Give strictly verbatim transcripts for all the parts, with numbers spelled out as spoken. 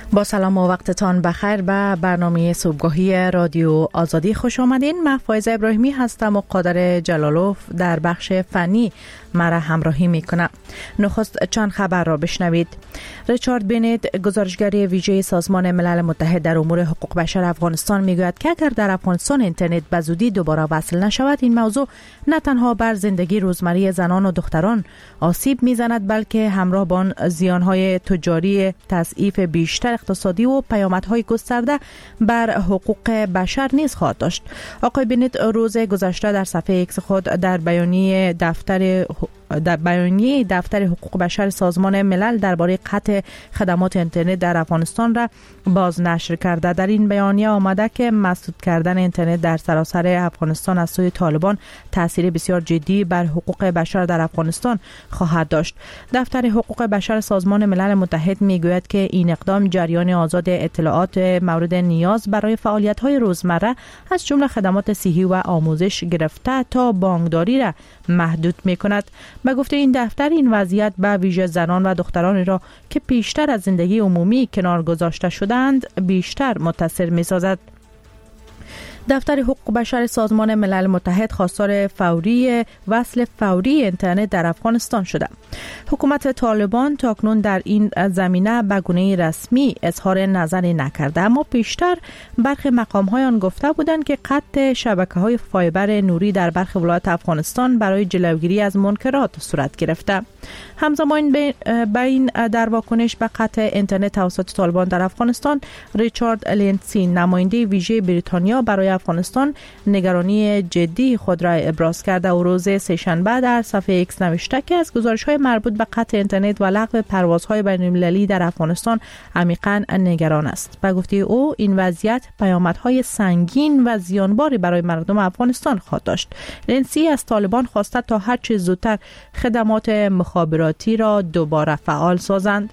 با سلام و وقتتان بخیر به برنامه صبحگاهی رادیو آزادی خوش آمدین. من فایزه ابراهیمی هستم و قادر جلالوف در بخش فنی مرا همراهی میکنه. نخست چند خبر را بشنوید. ریچارد بنت، گزارشگر ویژه سازمان ملل متحد در امور حقوق بشر افغانستان، میگوید که اگر در افغانستان اینترنت به زودی دوباره وصل نشود، این موضوع نه تنها بر زندگی روزمره زنان و دختران آسیب میزند، بلکه همراه با آن زیانهای تجاری، تضعیف بیشتر اقتصادی و پیامدهای گسترده بر حقوق بشر نیز خواهد داشت. آقای بنت روز گذشته در صفحه ایکس خود در بیانیه دفتر در بیانیه دفتر حقوق بشر سازمان ملل درباره قطع خدمات اینترنت در افغانستان را بازنشر کرده. در این بیانیه آمده که مسدود کردن اینترنت در سراسر افغانستان از سوی طالبان تاثیر بسیار جدی بر حقوق بشر در افغانستان خواهد داشت. دفتر حقوق بشر سازمان ملل متحد میگوید که این اقدام جریان آزاد اطلاعات مورد نیاز برای فعالیت‌های روزمره از جمله خدمات صحی و آموزش گرفته تا بانکداری را محدود می‌کند. به گفته این دفتر، این وضعیت به ویژه زنان و دخترانی را که پیشتر از زندگی عمومی کنار گذاشته شدند بیشتر متاثر می‌سازد. دفتر حقوق بشر سازمان ملل متحد خواستار فوری وصل فوری اینترنت در افغانستان شده. حکومت طالبان تاکنون در این زمینه به گونه رسمی اظهار نظری نکرده، اما پیشتر برخی مقام‌های آن گفته بودند که قطع شبکه‌های فایبر نوری در برخی ولایات افغانستان برای جلوگیری از منکرات صورت گرفته. همزمان به این در واکنش به قطع اینترنت توسط طالبان در افغانستان، ریچارد لینسی، نماینده ویژه بریتانیا برای افغانستان، نگرانی جدی خود را ابراز کرده و روز سه‌شنبه در صفحه ایکس نوشته که از گزارش‌های مربوط به قطع اینترنت و لغو پروازهای بین‌المللی در افغانستان عمیقاً نگران است. به گفته او، این وضعیت پیامدهای سنگین و زیانباری برای مردم افغانستان خواهد داشت. لینسی از طالبان خواسته تا هر چه زودتر خدمات مخابراتی را دوباره فعال سازند.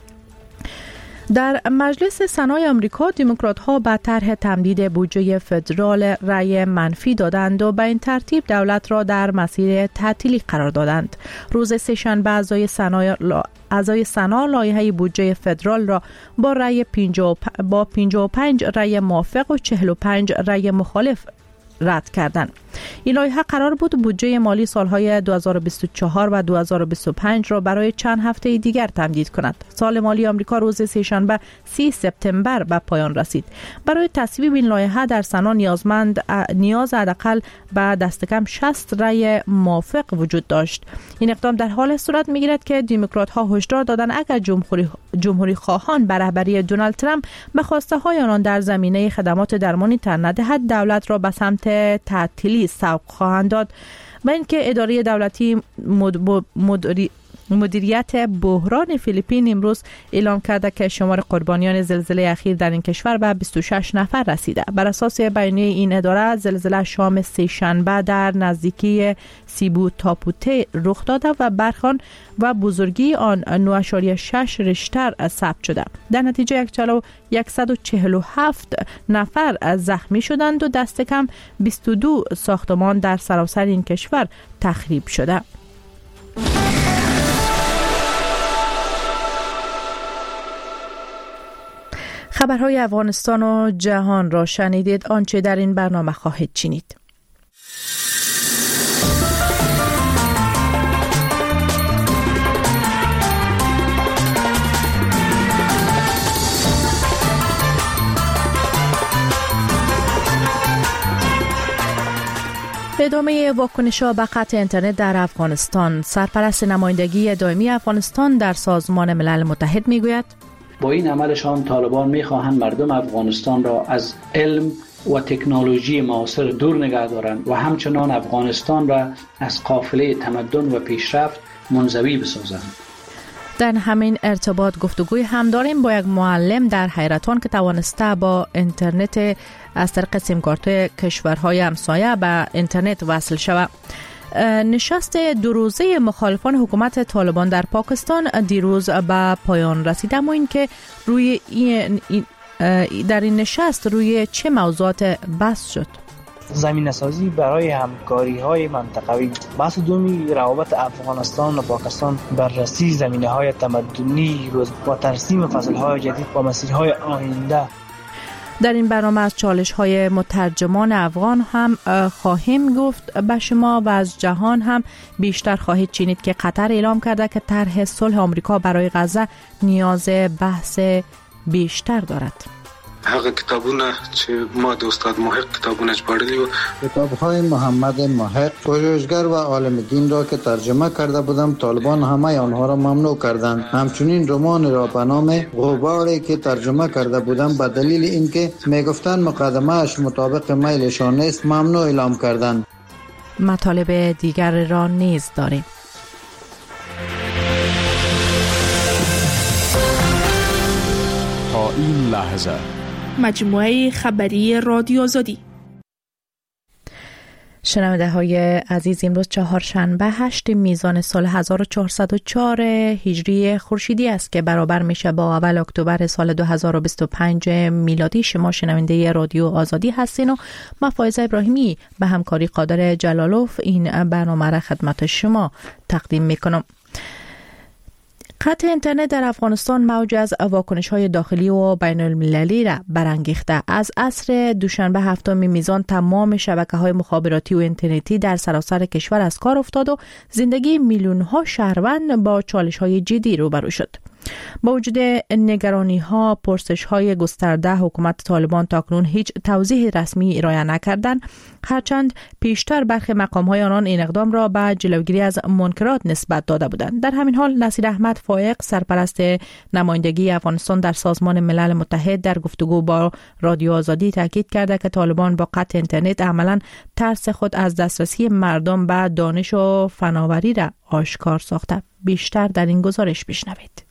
در مجلس سنای آمریکا، دموکرات‌ها به طرح تمدید بودجه فدرال رأی منفی دادند و به این ترتیب دولت را در مسیر تعطیلی قرار دادند. روز سه‌شنبه اعضای سنا اعضای سنا لایحه بودجه فدرال را با رأی با پنجاه و پنج رأی موافق و چهل و پنج رأی مخالف رد کردند. این لایحه قرار بود بودجه مالی سالهای دو هزار و بیست و چهار و دو هزار و بیست و پنج را برای چند هفته دیگر تمدید کند. سال مالی آمریکا روز سه‌شنبه سی سپتامبر به پایان رسید. برای تصویب این لایحه در سنا نیازمند نیاز حداقل به دست کم شصت رأی موافق وجود داشت. این اقدام در حال صورت می‌گیرد که دموکرات‌ها هشدار دادند اگر جمهوری جمهوری خواهان به رهبری دونالد ترامپ به خواسته های آنان در زمینه خدمات درمانی تن ندهد، دولت را به سمت تعطیلی سوق خواهند داد و اینکه اداره دولتی مد... مدری... مدیریت بحران فیلیپین امروز اعلام کرده که شمار قربانیان زلزله اخیر در این کشور به بیست و شش نفر رسیده. بر اساس بیانیه این اداره، زلزله شام سه‌شنبه در نزدیکی سیبو تاپوته رخ داده و برخان و بزرگی آن نه ممیز شش ریشتر ثبت شده. در نتیجه صد و چهل و هفت نفر زخمی شدند و دست کم بیست و دو ساختمان در سراسر این کشور تخریب شده. خبرهای افغانستان و جهان را شنیدید. آنچه در این برنامه خواهید شنید. ادامه واکنش‌ها به قطع اینترنت در افغانستان. سرپرست نمایندگی دائمی افغانستان در سازمان ملل متحد میگوید با این عملشان طالبان میخواهند مردم افغانستان را از علم و تکنولوژی معاصر دور نگه دارند و همچنان افغانستان را از قافله تمدن و پیشرفت منزوی بسازند. در همین ارتباط گفتگوی هم داریم با یک معلم در حیرتان که توانسته با اینترنت از طریق سیم کارت کشورهای همسایه به اینترنت وصل شود. نشست دو روزه مخالفان حکومت طالبان در پاکستان دیروز به پایان رسید، اما این که روی این در این نشست روی چه موضوعات بحث شد؟ زمینه‌سازی برای همکاری‌های منطقوی. بحث دومی روابط افغانستان و پاکستان، بررسی زمینه‌های تمدنی و ترسیم فصل‌های جدید و مسیرهای آینده. در این برنامه از چالش‌های مترجمان افغان هم خواهیم گفت به شما و از جهان هم بیشتر خواهید شنید که قطر اعلام کرده که طرح صلح آمریکا برای غزه نیاز بحث بیشتر دارد. هغه کتابونه چې ما د استاد محق کتابونه ژباړلي وو، کتاب‌های محمد محق پژوهشگر و عالم دین را که ترجمه کرده بودم طالبان همه آنها را ممنوع کردند. همچنین رمان را به نام غباری که ترجمه کرده بودم به دلیل اینکه میگفتند مقدمه اش مطابق میلشان نیست ممنوع اعلام کردند. مطالب دیگر را نیز داریم. تا این لحظه مجموعه خبری رادیو آزادی. شنونده های عزیز، امروز چهارشنبه هشت میزان سال هزار و چهارصد و چهار هجری خورشیدی است که برابر میشه با اول اکتبر سال دو هزار و بیست و پنج میلادی. شما شنونده رادیو آزادی هستین و من فایزه ابراهیمی به همکاری قادر جلالوف این برنامه را خدمت شما تقدیم میکنم. قطع اینترنت در افغانستان موج از واکنش‌های داخلی و بین المللی را برانگیخته. از عصر دوشنبه هفتم میزان تمام شبکه‌های مخابراتی و اینترنتی در سراسر کشور از کار افتاد و زندگی میلیون‌ها شهروند با چالش‌های جدی روبرو شد. با وجود نگرانی‌ها، پرسش‌های گسترده، حکومت طالبان تاکنون هیچ توضیح رسمی ارائه نکردند، هرچند پیشتر برخی مقام‌های آنان این اقدام را به جلوگیری از منکرات نسبت داده بودند. در همین حال نصیر احمد فائق، سرپرست نمایندگی افغانستان در سازمان ملل متحد، در گفتگو با رادیو آزادی تاکید کرده که طالبان با قطع اینترنت عملاً ترس خود از دسترسی مردم به دانش و فناوری را آشکار ساخته. بیشتر در این گزارش بشنوید.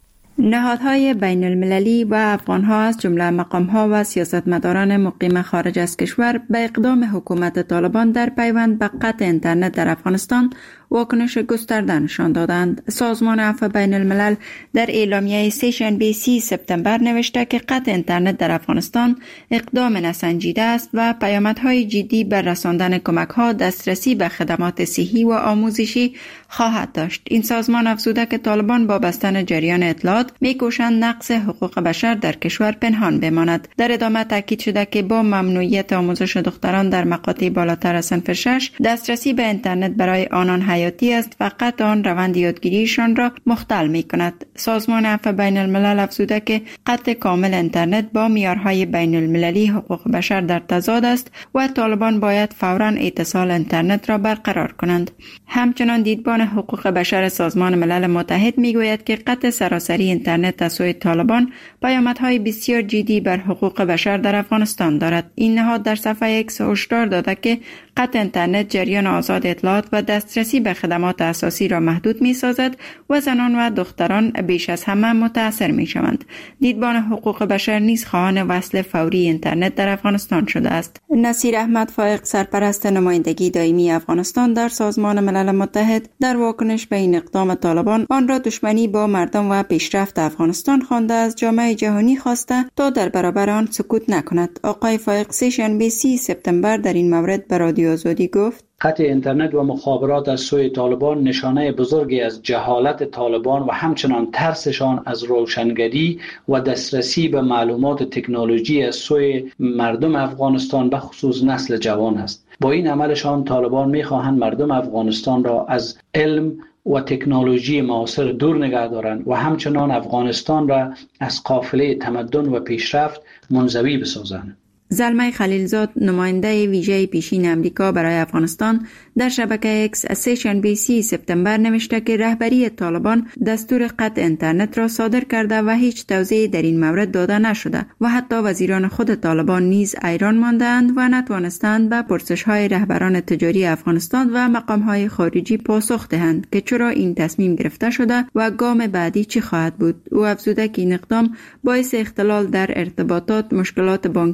نهادهای بین المللی و افغانها از جمله مقامها و سیاستمداران مقیم خارج از کشور به اقدام حکومت طالبان در پیوند به قطع اینترنت در افغانستان واکنش گسترده نشان دادند. سازمان عفو بین الملل در اعلامیه سه‌شنبه سی سپتامبر نوشته که قطع اینترنت در افغانستان اقدام نسنجیده است و پیامدهای جدی بر رساندن کمک‌ها، دسترسی به خدمات صحی و آموزشی خواهد داشت. این سازمان افزوده که طالبان با بستن جریان اطلاعات می‌کوشند نقض حقوق بشر در کشور پنهان بماند. در ادامه تاکید شده که با ممنوعیت آموزش دختران در مقاطع بالاتر از صنف شش، دسترسی به اینترنت برای آنان حیاتی است و قطع آن روند یادگیریشان را مختل می کند. سازمان عفو بین الملل افزوده که قطع کامل اینترنت با معیارهای بین المللی حقوق بشر در تضاد است و طالبان باید فوراً اتصال اینترنت را برقرار کنند. همچنان دیدبان حقوق بشر سازمان ملل متحد می گوید که قطع سراسری اینترنت از سوی طالبان پیامدهای بسیار جدی بر حقوق بشر در افغانستان دارد. این نهاد در صفحه ایکس هشدار داده که قطع اینترنت جریان آزاد اطلاعات و دسترسی به خدمات اساسی را محدود می سازد و زنان و دختران بیش از همه متاثر می شوند. دیدبان حقوق بشر نیز خواهان وصل فوری اینترنت در افغانستان شده است. نصیر احمد فائق، سرپرست نمایندگی دائمی افغانستان در سازمان ملل متحد، در واکنش به این اقدام طالبان آن را دشمنی با مردم و پیشرفت افغانستان خوانده از جامعه جهانی خواسته تا در برابر آن سکوت نکند. آقای فائق سه‌شنبه سی سپتامبر در این مورد به رادیو آزادی گفت: قطع اینترنت و مخابرات از سوی طالبان نشانه بزرگی از جهالت طالبان و همچنان ترسشان از روشنگری و دسترسی به معلومات تکنولوژی از سوی مردم افغانستان به خصوص نسل جوان است. با این عملشان طالبان می‌خواهند مردم افغانستان را از علم و تکنولوژی معاصر دور نگه دارند و همچنان افغانستان را از قافله تمدن و پیشرفت منزوی بسازند. زلمه خلیلزاد، نماینده ویژه پیشین امریکا برای افغانستان، در شبکه اکس سه‌شنبه سی سپتامبر نوشته که رهبری طالبان دستور قطع اینترنت را صادر کرده و هیچ توضیحی در این مورد داده نشده و حتی وزیران خود طالبان نیز حیران ماندند و نتوانستند به پرسش‌های رهبران تجاری افغانستان و مقام‌های خارجی پاسخ دهند که چرا این تصمیم گرفته شده و گام بعدی چی خواهد بود. او افزوده که این اقدام باعث اختلال در ارتباطات، مشکلات بانکی و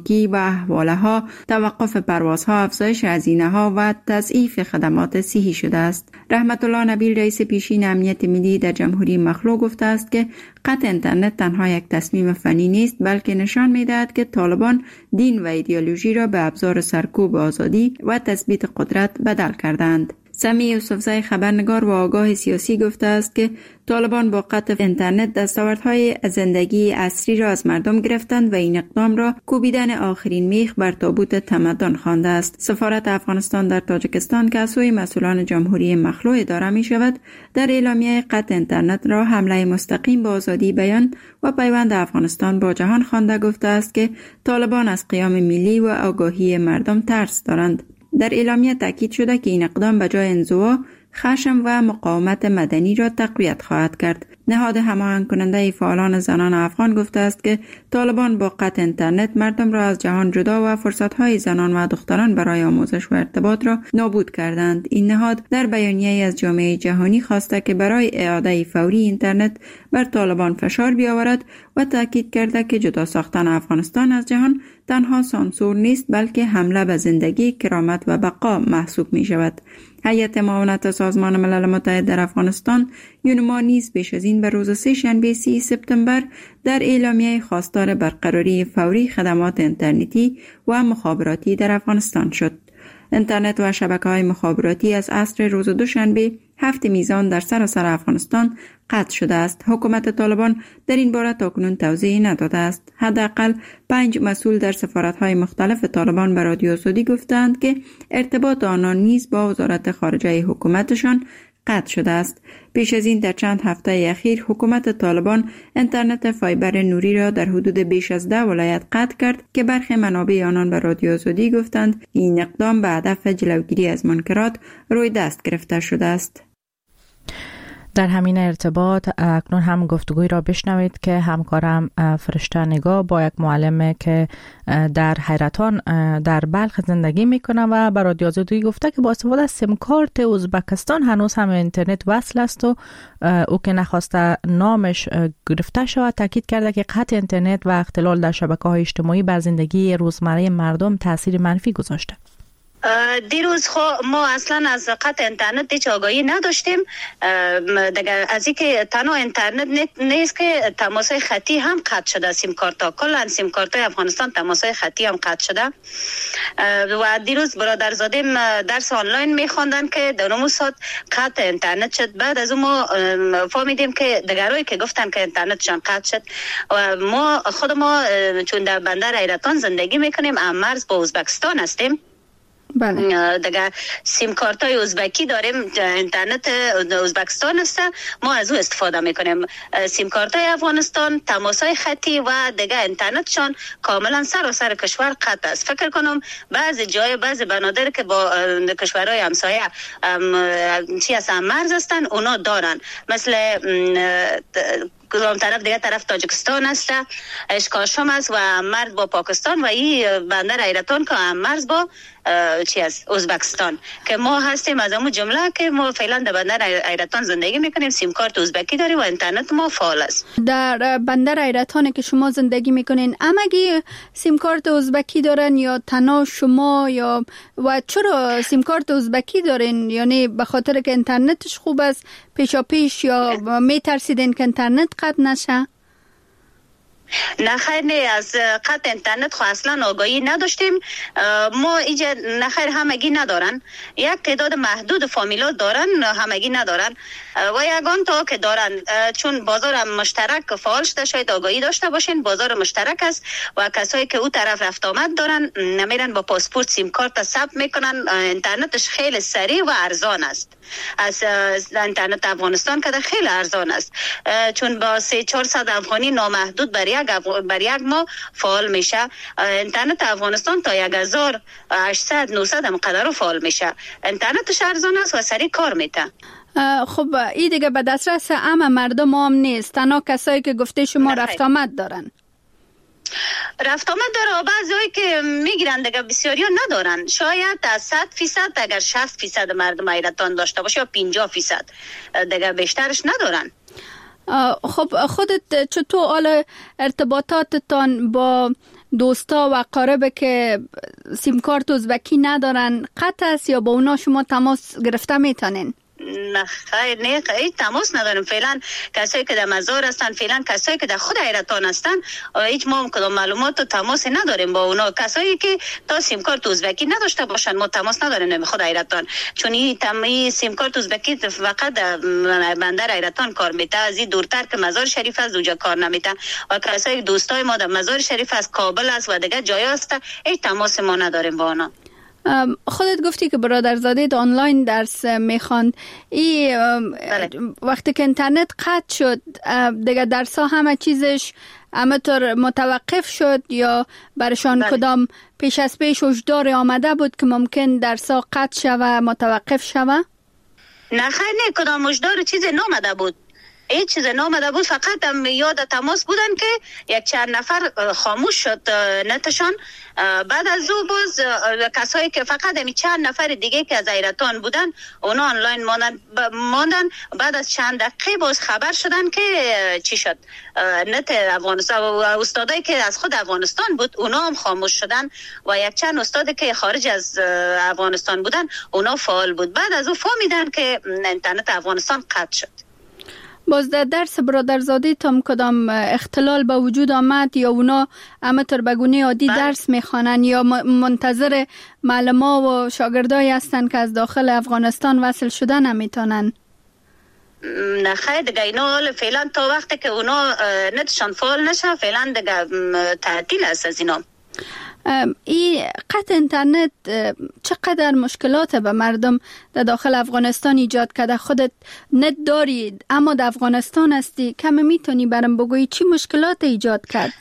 احواله ها، توقف پروازها، افزایش هزینه ها و تضعیف خدمات صحی شده است. رحمت الله نبیل رئیس پیشین امنیت ملی در جمهوری مخلوع گفته است که قطع اینترنت تنها یک تصمیم فنی نیست، بلکه نشان می‌دهد که طالبان دین و ایدئولوژی را به ابزار سرکوب آزادی و تثبیت قدرت بدل کردند. سمیع یوسفزای خبرنگار و آگاه سیاسی گفته است که طالبان با قطع اینترنت دستاوردهای زندگی عصری را از مردم گرفتند و این اقدام را کوبیدن آخرین میخ بر تابوت تمدن خوانده است. سفارت افغانستان در تاجیکستان که از سوی مسئولان جمهوری مخلوع اداره می شود، در اعلامیه قطع اینترنت را حمله مستقیم به آزادی بیان و پیوند افغانستان با جهان خوانده گفته است که طالبان از قیام ملی و آگاهی مردم ترس دارند. در اعلامیه تاکید شده که این اقدام به جای انزوا، خشم و مقاومت مدنی را تقویت خواهد کرد. نهاد هماهنگ کننده فعالان زنان افغان گفته است که طالبان با قطع اینترنت مردم را از جهان جدا و فرصت‌های زنان و دختران برای آموزش و ارتباط را نابود کردند. این نهاد در بیانیه‌ای از جامعه جهانی خواسته که برای اعاده فوری اینترنت بر طالبان فشار بیاورد و تاکید کرده که جدا ساختن افغانستان از جهان تنها سانسور نیست، بلکه حمله به زندگی، کرامت و بقا محسوب می شود. هیئت معاونت سازمان ملل متحد در افغانستان یونما نیز پیش از این به روز سه شنبه سی سپتامبر در اعلامیه خواستار برقراری فوری خدمات اینترنتی و مخابراتی در افغانستان شد. اینترنت و شبکه‌های مخابراتی از عصر روز دوشنبه هفت میزان در سراسر افغانستان قطع شده است. حکومت طالبان در این باره تاکنون توضیحی نداده است. حداقل پنج مسئول در سفارت‌های مختلف طالبان به رادیو آزادی گفتند که ارتباط آنان نیز با وزارت خارجه حکومتشان قطع شده است. پیش از این در چند هفته اخیر حکومت طالبان اینترنت فایبر نوری را در حدود بیش از ده ولایت قطع کرد که برخی منابع آنان به رادیو آزادی گفتند این اقدام به هدف جلوگیری از منکرات روی دست گرفته شده است. در همین ارتباط اکنون هم گفتگوی را بشنوید که همکارم فرشته نگاه با یک معلم که در حیرتان در بلخ زندگی میکنه و به رادیو آزادی گفته که با استفاده از سیم کارت ازبکستان هنوز هم اینترنت وصل است و او که نخواسته نامش گرفته شود تاکید کرده که قطع اینترنت و اختلال در شبکه‌های اجتماعی بر زندگی روزمره مردم تاثیر منفی گذاشته. دیروز خو ما اصلا از قطع اینترنت هیچ آگاهی نداشتیم. دیگه از اینکه تنها اینترنت نیست که تماسهای خطی هم قطع شده، سیم کارت ها کلا سیم کارت های افغانستان تماسهای خطی هم قطع شده و دیروز برادرزاده درس آنلاین میخواندن که در اون ساعت قطع اینترنت شد. بعد از اون ما فهمیدیم که دیگرایی که گفتن که اینترنتشان قطع شد و ما خود ما چون در بندر حیرتان زندگی میکنیم، ام مرز با ازبکستان هستیم. بله. دیگه سیم کارت های ازبکی داریم، اینترنت ازبکستان است، ما از او استفاده میکنیم. سیم کارت های افغانستان تماس های خطی و دیگه اینترنتشان کاملا سراسر کشور قطع است. فکر کنم بعضی جای بعضی بنادر که با کشورهای همسایه چی هستن مرز هستن اونا دارن، مثل کدام طرف دیگه طرف تاجیکستان است، اشکاشم است و مرز با پاکستان و این بندر حیرتان که مرز با چی است ازبکستان که ما هستیم از همون جمله که ما فعلا در بندر حیرتان زندگی میکنیم، سیم کارت ازبکی داریم و اینترنت ما فعال است. در بندر حیرتان که شما زندگی میکنین همگی سیم کارت ازبکی دارن یا تنها شما، یا و چرا سیم کارت ازبکی دارین؟ یعنی به خاطر که اینترنتش خوب است پیشا پیش یا میترسیدین که اینترنت قطع نشه؟ نه خیر، نه از قطع اینترنت خو اصلا آگاهی نداشتیم. ما اینجا نه خیر همگی ندارن، یک تعداد محدود فامیلا دارن، همگی ندارن و یگان تا که دارن چون بازار مشترک فعال شده، شاید آگاهی داشته باشین بازار مشترک است و کسایی که او طرف رفت آمد دارن نمیرن با پاسپورت سیم کارت ثبت میکنن. اینترنتش خیلی سریع و ارزان است، از اینترنت افغانستان که خیلی ارزان است چون با سه چهارصد افغانی نامحدود بر یک بر یک ماه فعال میشه. اینترنت افغانستان تا یک هزار و هشتصد نهصد هم قدر فعال میشه. اینترنتش ارزان است و سریع کار میته. خب این دیگه به دسترس همه مردم هم نیست، تنها کسایی که گفته شما رفت آمد دارن. رفت آمد داره، بعضیایی که میگیرن دیگه بسیاری ها ندارن، شاید از صد فیصد اگر شصت فیصد مردم حیرتان داشته باشه یا پنجاه فیصد دیگه بیشترش ندارن. خب خودت چطور حال ارتباطاتتان با دوستا و اقارب که سیم کارت ازبکی ندارن قطع است یا با اونا شما تماس گرفته میتونین؟ نه خیر نه هیچ تماس نداریم فعلا. کسایی که در مزار هستن فعلا کسایی که در خود حیرتان هستن هیچ ما کدام معلومات و تماس نداریم با اونا. کسایی که تا سیم کارت ازبکی نداشته باشن ما تماس نداریم به خود حیرتان، چون این تمی سیم کارت ازبکی فقط بندر حیرتان کار میته، از این دورتر که مزار شریف از اونجا کار نمیته. و کسایی دوستای ما در مزار شریف از کابل است و دیگه جای است هیچ تماس ما نداریم با اونا. خودت گفتی که برادرزاده آنلاین درس میخواند. ای وقتی که اینترنت قطع شد دیگه درس ها همه چیزش همه طور متوقف شد یا برشان بله. کدام پیش از پیش هشدار آمده بود که ممکن درس ها قطع شوه متوقف شوه؟ نه خیر نه کدام هشدار چیز نامده بود، هیچ چیز نامده بود. فقط هم یاد تماس بودن که یک چند نفر خاموش شد نتشان. بعد از او باز کسایی که فقط همی چند نفر دیگه که از حیرتان بودن اونا آنلاین ماندن, ماندن. بعد از چند دقیقه باز خبر شدن که چی شد نت افغانستان و استادایی که از خود افغانستان بود اونا هم خاموش شدن و یک چند استادی که خارج از افغانستان بودن اونا فعال بود. بعد از او فهمیدن که اینترنت افغانستان قطع شد. باز در درس برادرزاده تام کدام اختلال به وجود آمد یا اونا همه طور بگونه عادی بله. درس میخوانن یا منتظر معلما و شاگردایی هستن که از داخل افغانستان وصل شدن نمیتونن؟ نه خیر دیگه اینا حال فعلا تا وقتی که اونا نتشان فعال نشه فعلا دیگه تعطیل است از اینا. این قطع اینترنت چقدر مشکلات به مردم در داخل افغانستان ایجاد کرده؟ خودت نت داری اما در افغانستان هستی، کم میتونی برام بگویی چی مشکلات ایجاد کرد؟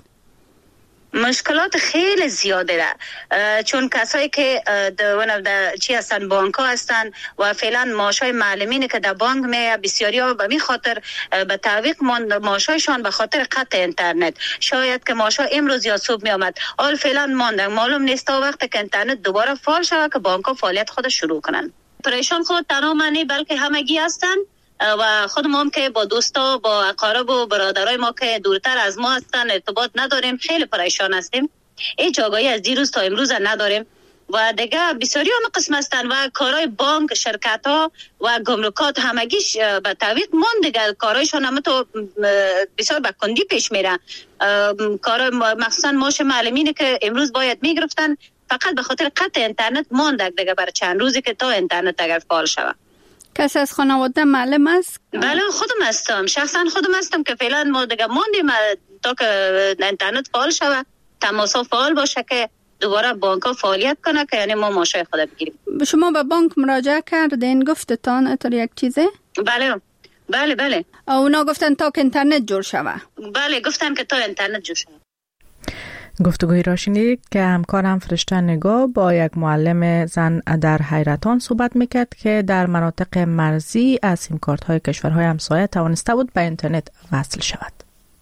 مشکلات خیلی زیاده ده، چون کسایی که در چی هستن بانک ها هستن و فعلا معاشای معلمینه که در بانک می بسیاری ها به می خاطر به تعویق ماند معاشایشان به خاطر قطع اینترنت. شاید که معاشا امروز یا صبح می آمد حال فعلا ماندن، معلوم نیست تا وقت که اینترنت دوباره فعال شود که بانک ها فعالیت خود شروع کنن. پریشان خود تنها منی بلکه همگی هستن و خودم هم که با دوستا با اقارب و برادرای ما که دورتر از ما هستن ارتباط نداریم، خیلی پریشان هستیم. هیچ آگاهی از دیروز تا امروز نداریم و دیگه بسیاری هم قسم هستن و کارهای بانک، شرکت ها و گمرکات همگیش به تعویق ماند دیگه. کارهایشان هم تو بسیار به کندی پیش میره. کار مخصوصا معاش معلمینه که امروز باید میگرفتن فقط به خاطر قطع اینترنت ماند دیگه برای چند روزی که تا اینترنت اگر فعال شود. کسی از خانواده معلم است؟ بله خودم هستم، شخصا خودم هستم که فعلا ما دیگه ماندیم تا که اینترنت فعال شود، تماس ها فعال باشه که دوباره بانک ها فعالیت کنه که یعنی ما ماشای خود بگیریم. شما به بانک مراجعه کردین گفتتان اتر یک چیزه؟ بله بله بله. اونا گفتن تا که اینترنت جور شوه؟ بله گفتن که تا اینترنت جور شوه. گفتگوی را شنیدید که همکارم فرشته نگاه با یک معلم زن در حیرتان صحبت میکرد که در مناطق مرزی از سیم کارت های کشورهای همسایه توانسته بود به اینترنت وصل شود.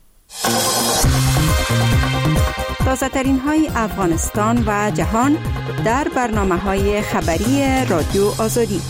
تازه ترین های افغانستان و جهان در برنامه های خبری رادیو آزادی.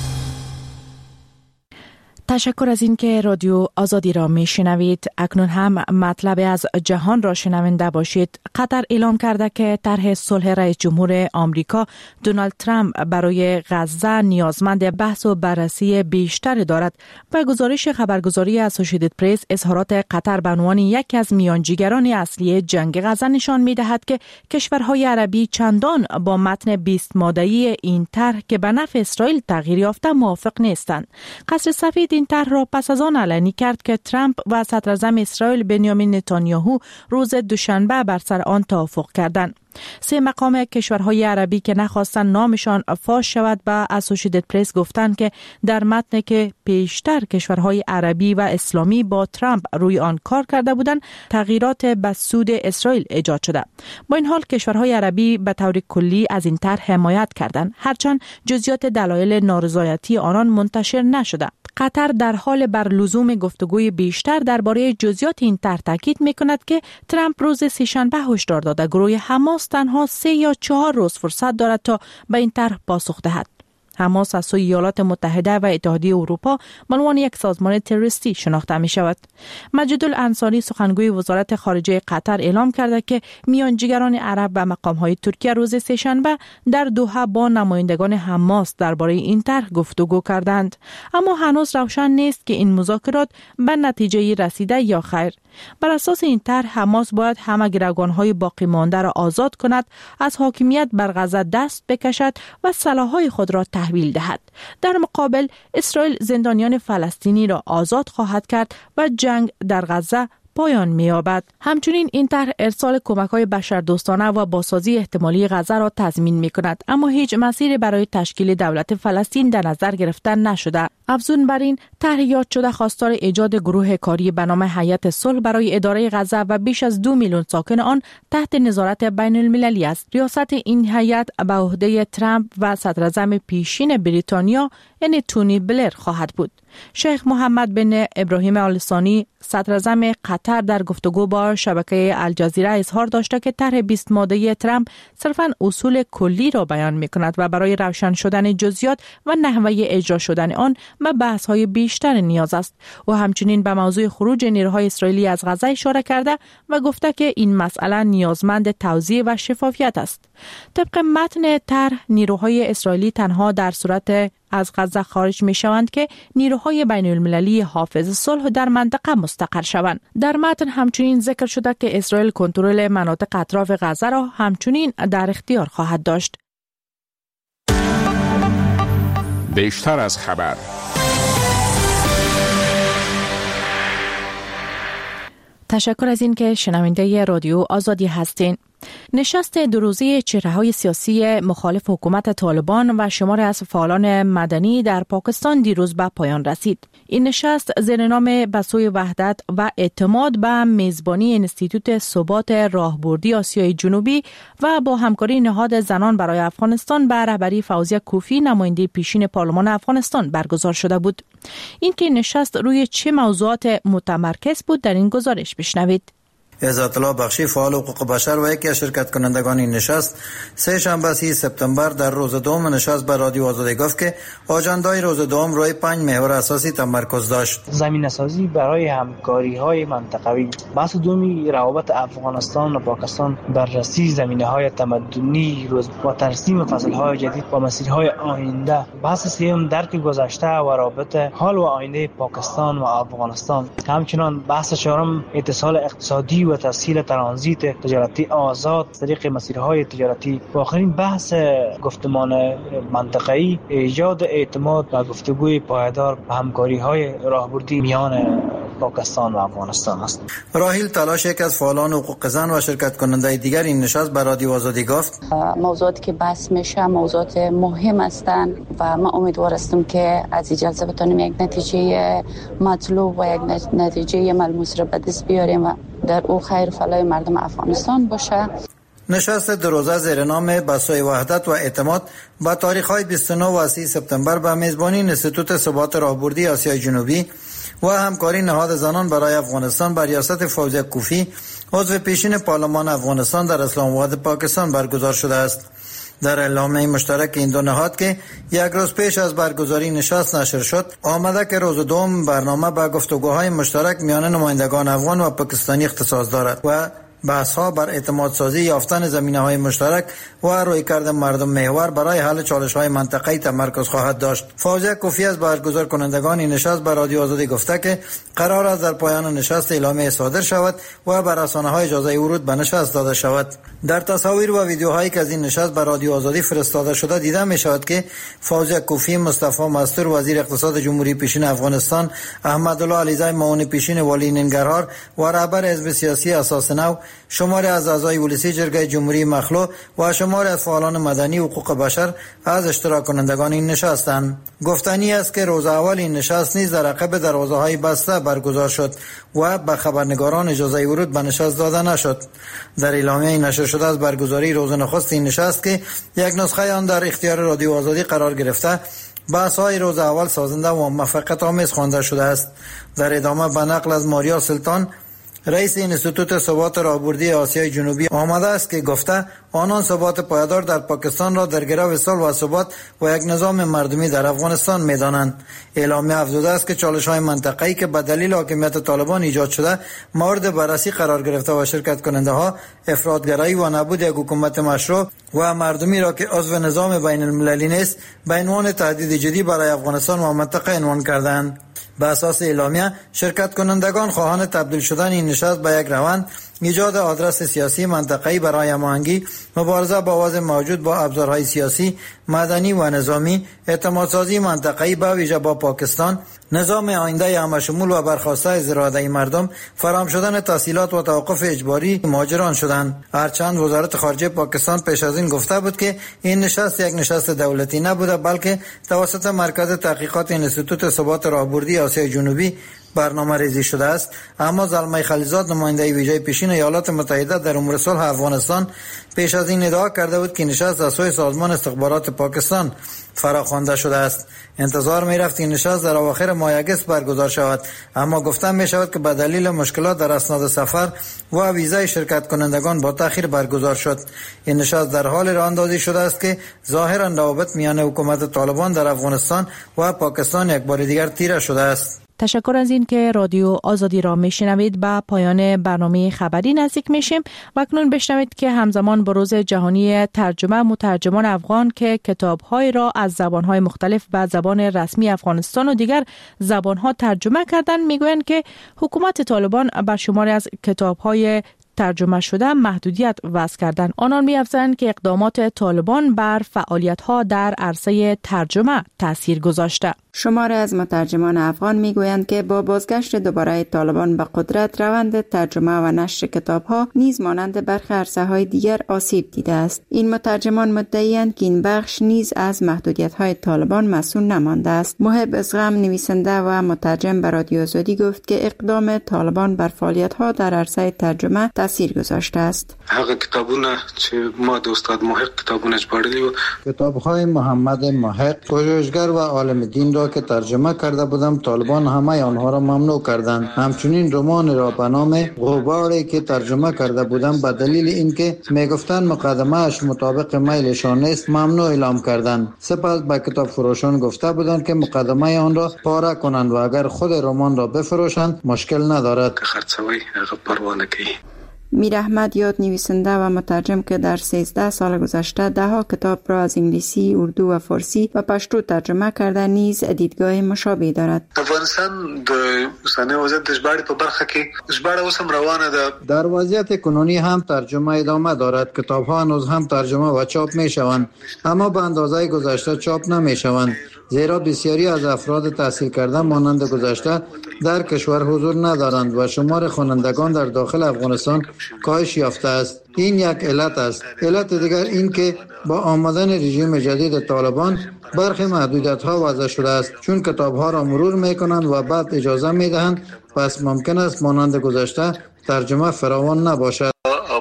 تشکر از اینکه رادیو آزادی را میشنوید. اکنون هم مطلب از جهان را شنونده باشید. قطر اعلام کرده که طرح صلح رئیس جمهور آمریکا دونالد ترامپ برای غزه نیازمند بحث و بررسی بیشتر دارد. با گزارش خبرگزاری اسوسییتد پرس، اظهارات قطر به عنوان یکی از میانجیگران اصلی جنگ غزه نشان می‌دهد که کشورهای عربی چندان با متن بیست ماده‌ای این طرح که به نفع اسرائیل تغییر یافته موافق نیستند. قصر سفید این طرح را پس از آن اعلام کرد که ترامپ و صدراعظم اسرائیل بنیامین نتانیاهو روز دوشنبه بر سر آن توافق کردند. سه مقام کشورهای عربی که نخواستن نامشان فاش شود به اسوسییتد پرس گفتند که در متن که پیشتر کشورهای عربی و اسلامی با ترامپ روی آن کار کرده بودند تغییرات به سود اسرائیل ایجاد شده. با این حال کشورهای عربی به طور کلی از این طرح حمایت کردند، هرچند جزئیات دلایل نارضایتی آنان منتشر نشده. قطر در حال بر لزوم گفتگوی بیشتر درباره جزئیات این طرح تاکید می‌کند که ترامپ روز سه‌شنبه هشدار داده گروه حماس تنها سه یا چهار روز فرصت دارد تا به این طرح پاسخ دهد. حماس از سوی ایالات متحده و اتحادیه اروپا به عنوان یک سازمان تروریستی شناخته می شود. مجید الانصاری سخنگوی وزارت خارجه قطر اعلام کرده که میانجیگران عرب و مقام‌های ترکیه روز سه‌شنبه در دوحه با نمایندگان حماس درباره این طرح گفتگو کردند، اما هنوز روشن نیست که این مذاکرات به نتیجه رسیده یا خیر. بر اساس این طرح حماس باید همه گروگان‌های باقی مانده را آزاد کند، از حاکمیت بر غزه دست بکشد و سلاح‌های خود را تحویل دهد. در مقابل اسرائیل زندانیان فلسطینی را آزاد خواهد کرد و جنگ در غزه پایان می‌یابد. همچنین این طرح ارسال کمک‌های بشردوستانه و بازسازی احتمالی غزه را تضمین می‌کند، اما هیچ مسیری برای تشکیل دولت فلسطین در نظر گرفته نشده. افزون بر این، طرح یاد شده خواستار ایجاد گروه کاری به نام هیئت صلح برای اداره غزه و بیش از دو میلیون ساکن آن تحت نظارت بین المللی است. ریاست این هیئت به عهده ترامپ و صدراعظم پیشین بریتانیا یعنی تونی بلر خواهد بود. شیخ محمد بن ابراهیم آل ثانی صدراعظم قطر در گفتگو با شبکه الجزیره اظهار داشته که طرح بیست ماده‌ای ترامپ صرفاً اصول کلی را بیان می‌کند و برای روشن شدن جزئیات و نحوه اجرا شدن آن به بحث‌های بیشتر نیاز است. و همچنین به موضوع خروج نیروهای اسرائیلی از غزه اشاره کرده و گفته که این مسئله نیازمند توضیح و شفافیت است. طبق متن طرح، نیروهای اسرائیلی تنها در صورت از غزه خارج می شوند که نیروهای بین المللی حافظ صلح در منطقه مستقر شوند. در متن همچنین ذکر شده که اسرائیل کنترل مناطق اطراف غزه را همچنین در اختیار خواهد داشت. بیشتر از خبر. تشکر از این که شنونده رادیو آزادی هستین. نشست دو روزه چهره‌های سیاسی مخالف حکومت طالبان و شماری از فعالان مدنی در پاکستان دیروز به پایان رسید. این نشست زیر نام به سوی وحدت و اعتماد به میزبانی انستیتوت ثبات راهبردی آسیای جنوبی و با همکاری نهاد زنان برای افغانستان به رهبری فوزیه کوفی نماینده پیشین پارلمان افغانستان برگزار شده بود. این که نشست روی چه موضوعات متمرکز بود در این گزارش بشنوید. عزت الله بخشی فعال حقوق بشر و یکی از شرکت کنندگان این نشست سه شنبه سی سپتامبر در روز دوم نشست به رادیو آزادی گفت که آجندای روز دوم روی پنج محور اساسی تمرکز داشت. زمینه‌سازی برای همکاری‌های منطقوی، بحث دومی روابط افغانستان و پاکستان، بررسی زمینه‌های تمدنی روز و ترسیم فصل‌های جدید و مسیرهای آینده، بحث سوم درک گذشته و رابطه حال و آینده پاکستان و افغانستان، همچنین بحث چهارم اتصال اقتصادی و تسهیل ترانزیت تجارتی آزاد طریق مسیرهای تجارتی و آخرین بحث گفتمان منطقه‌ای ایجاد اعتماد و گفتگوی پایدار به همکاری‌های راهبردی میان پاکستان و افغانستان است. راهیل تلاش یک از فعالان حقوق زن و شرکت کننده دیگر این نشست به رادیو آزادی گفت موضوعاتی که بحث میشه موضوعات مهم هستند و ما امیدوار هستم که از این جلسه بتونیم یک نتیجه مطلوب و یک نتیجه ملموس را به دست بیاریم و در او خیر فلاح مردم افغانستان باشه. نشست دو روزه زیر نام بسوی وحدت و اعتماد با تاریخ‌های بیست و نه و سی سپتامبر به میزبانی انستیتوت ثبات راهبردی آسیای جنوبی و همکاری نهاد زنان برای افغانستان بر ریاست فوزیه کوفی عضو پیشین پارلمان افغانستان در اسلام آباد پاکستان برگزار شده است. در اعلامیه مشترک این دو نهاد که یک روز پیش از برگزاری نشست نشر شد، آمده که روز دوم برنامه به گفتگوهای مشترک میان نمایندگان افغان و پاکستانی اختصاص دارد و بحث‌ها بر اعتماد سازی یافتن زمینه‌های مشترک و رویکرد مردم محور برای حل چالش‌های منطقه‌ای تمرکز خواهد داشت. فوزیه کوفی از برگزار کنندگان این نشست به رادیو آزادی گفته که قرار است در پایان نشست اعلامیه صادر شود و بر رسانه‌های اجازه ورود به نشست داده شود. در تصاویر و ویدیوهایی که از این نشست به رادیو آزادی فرستاده شده دیده می‌شود که فوزیه کوفی، مصطفی مستور وزیر اقتصاد جمهوری پیشین افغانستان، احمدالله علیزی معاون پیشین والی ننگرهار و رهبر حزب سیاسی اساس نو، شماری از اعضای ولسی جرگه جمهوری مخلو و شماری از فعالان مدنی حقوق بشر از اشتراک کنندگان این نشستند. گفتنی است که روز اول این نشست نیز در عقب دروازه‌های بسته برگزار شد و به خبرنگاران اجازه ورود به نشست داده نشد. در اعلامیه نشر شده از برگزاری روز نخست این نشست که یک نسخه آن در اختیار رادیو آزادی قرار گرفته، بحث‌های روز اول سازنده و موفقیت آمیز خوانده شده است. در ادامه به نقل از ماریا سلطان، رئیس انستیتوت ثبات راهبردی آسیای جنوبی آمده است که گفته آنان ثبات پایدار در پاکستان را در گرو صلح و ثبات و یک نظام مردمی در افغانستان می‌دانند. اعلامیه افزوده است که چالش‌های منطقه‌ای که به دلیل حاکمیت طالبان ایجاد شده مورد بررسی قرار گرفته و شرکت کننده‌ها افراط‌گرایی و نبود یک حکومت مشروع و مردمی را که عضو نظام بین المللی نیست به عنوان تهدید جدی برای افغانستان و منطقه عنوان کردند. به اساس اعلامیه شرکت کنندگان خواهان تبدیل شدن این نشست به یک روند، ایجاد آدرس سیاسی منطقه‌ای برای هماهنگی، مبارزه با وضع موجود با ابزارهای سیاسی، مدنی و نظامی، اعتمادسازی منطقه‌ای به ویژه با پاکستان، نظام آینده همشمول و برخواسته از اراده مردم، فراهم شدن تسهیلات و توقف اجباری مهاجران شدند. هرچند وزارت خارجه پاکستان پیش از این گفته بود که این نشست یک نشست دولتی نبوده بلکه توسط مرکز تحقیقات انستیتوت ثبات راهبردی آسیای جنوبی برنامه ریزی شده است، اما زلمه خلیزاد نماینده ویژه پیشین ایالات متحده در امور صلح افغانستان پیش از این ادعا کرده بود که نشست از سوی سازمان استخبارات پاکستان فراخوانده شده است. انتظار می رفت این نشست در اواخر ماه اگست برگزار شود، اما گفته می شود که به دلیل مشکلات در اسناد سفر و ویزای شرکت کنندگان با تأخیر برگزار شد. این نشست در حال راه اندازی شده است که ظاهرا روابط میان حکومت طالبان در افغانستان و پاکستان یک بار دیگر تیره شده است. تشکر از این که رادیو آزادی را میشنوید. به پایان برنامه خبری نزدیک میشیم و اکنون بشنوید که همزمان با روز جهانی ترجمه، مترجمان افغان که کتاب‌های را از زبان‌های مختلف به زبان رسمی افغانستان و دیگر زبان‌ها ترجمه کردند، میگویند که حکومت طالبان بر شماری از کتاب‌های ترجمه شده محدودیت وضع کردن. آنان می‌افزایند که اقدامات طالبان بر فعالیت‌ها در عرصه ترجمه تأثیر گذاشته. شماری از مترجمان افغان میگویند که با بازگشت دوباره طالبان به قدرت، روند ترجمه و نشر کتاب‌ها نیز مانند برخی عرصه‌های دیگر آسیب دیده است. این مترجمان مدعی‌اند که این بخش نیز از محدودیت‌های طالبان مسئول نمانده است. محب ازغم، نویسنده و مترجم به رادیو آزادی گفت که اقدام طالبان بر فعالیت‌ها در عرصه ترجمه تاثیر گذاشته است. هغه کتابونه چې ما د استاد محق کتابونه ژباړلي وو، کتاب‌های محمد محق، پژوهشگر و عالم دین را که ترجمه کرده بودم طالبان همه آنها را ممنوع کردند. همچنین رمان را به نام غباری که ترجمه کرده بودم به دلیل اینکه میگفتند مقدمه اش مطابق میلشان نیست ممنوع اعلام کردند. سپس به کتاب فروشان گفته بودند که مقدمه آن را پاره کنند و اگر خود رمان را بفروشند مشکل ندارد. خرڅوي هغه پروا نه کوي. میر احمد یاد، نویسنده و مترجم که در سیزده سال گذشته ده ها کتاب را از انگلیسی، اردو و فارسی و پشتو ترجمه کرده، نیز دیدگاه مشابه دارد. افغانستان د اوسنی وضعیت د ژباړې په برخه کې ژباړه اوس هم روانه ده. در وضعیت کنونی هم ترجمه ادامه دارد. کتاب‌ها هنوز هم ترجمه و چاپ می‌شوند، اما به اندازه گذشته چاپ نمی‌شوند، زیرا بسیاری از افراد تحصیل کرده مانند گذشته در کشور حضور ندارند و شمار خوانندگان در داخل افغانستان کاهش یافته است. این یک علت است. علت دیگر این که با آمدن رژیم جدید طالبان برخی محدودیت‌ها وضع شده است، چون کتاب‌ها را مرور می‌کنند و بعد اجازه می‌دهند، پس ممکن است مانند گذشته ترجمه فراوان نباشد.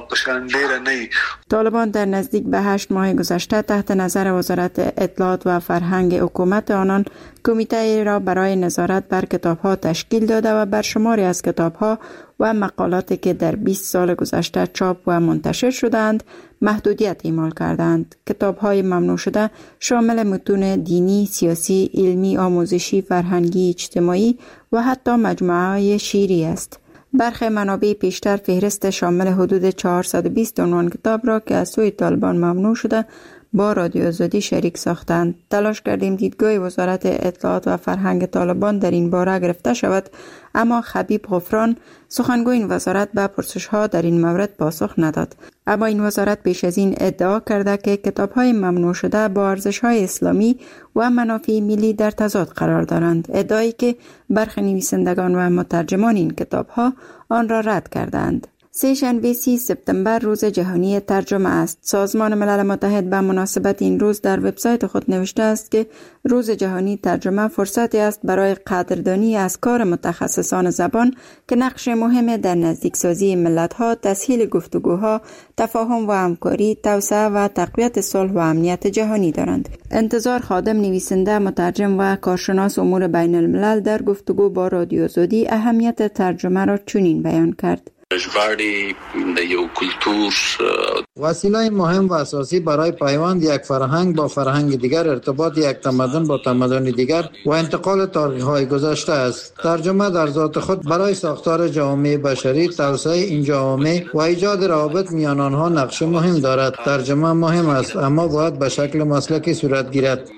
طالبان در نزدیک به هشت ماه گذشته تحت نظر وزارت اطلاعات و فرهنگ حکومت آنان کمیته را برای نظارت بر کتاب‌ها تشکیل داده و بر شماری از کتاب‌ها و مقالاتی که در بیست سال گذشته چاپ و منتشر شدند محدودیت اعمال کردند. کتاب‌های ممنوع شده شامل متون دینی، سیاسی، علمی، آموزشی، فرهنگی، اجتماعی و حتی مجموعه‌های شعری است. برخی منابع پیشتر فهرست شامل حدود چهارصد و بیست عنوان کتاب را که از سوی طالبان ممنوع شده با رادیو آزادی شریک ساختند. تلاش کردیم دیدگاه وزارت اطلاعات و فرهنگ طالبان در این باره گرفته شود، اما خبیب غفران، سخنگوی این وزارت، به پرسش‌ها در این مورد پاسخ نداد. اما این وزارت پیش از این ادعا کرده که کتاب‌های ممنوع شده با ارزش‌های اسلامی و منافع ملی در تضاد قرار دارند، ادعایی که برخی نویسندگان و مترجمان این کتاب‌ها آن را رد کردند. سه شنبه سی سپتامبر روز جهانی ترجمه است. سازمان ملل متحد به مناسبت این روز در وبسایت خود نوشته است که روز جهانی ترجمه فرصتی است برای قدردانی از کار متخصصان زبان که نقش مهم در نزدیکسازی ملت‌ها، تسهیل گفتگوها، تفاهم و همکاری، توسعه و تقویت صلح و امنیت جهانی دارند. انتظار خادم، نویسنده، مترجم و کارشناس امور بین الملل در گفتگو با رادیو آزادی اهمیت ترجمه را چنین بیان کرد: وسیله مهم و اساسی برای پیوند یک فرهنگ با فرهنگ دیگر، ارتباط یک تمدن با تمدن دیگر و انتقال تاریخ‌های گذشته است. ترجمه در ذات خود برای ساختار جامعه بشری، توسعه این جامعه و ایجاد روابط میان آنها نقش مهم دارد. ترجمه مهم است، اما باید به شکل مسلکی صورت گیرد.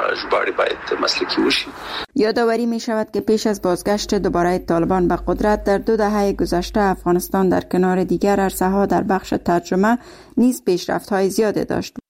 یادآوری می شود که پیش از بازگشت دوباره طالبان به قدرت در دو دهه گذشته افغانستان در کنار دیگر عرصه‌ها در بخش ترجمه نیز پیشرفت‌های زیادی داشت.